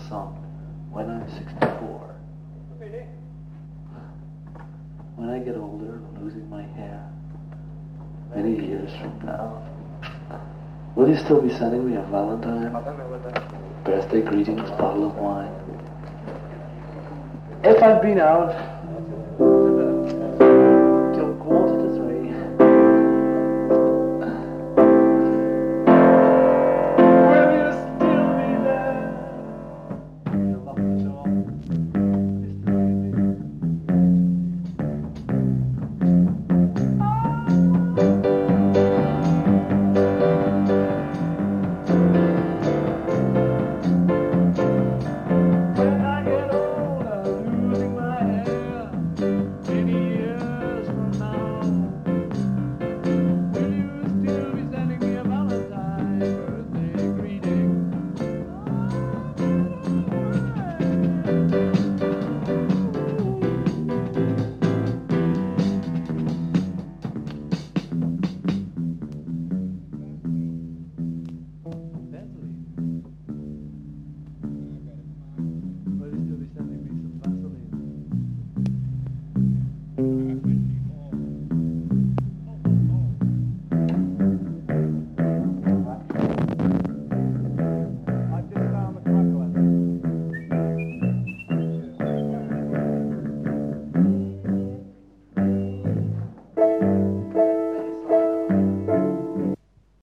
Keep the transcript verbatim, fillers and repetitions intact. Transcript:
song, when I'm sixty-four. When I get older, losing my hair, many years from now, will you still be sending me a Valentine, birthday greetings, bottle of wine? If I've been out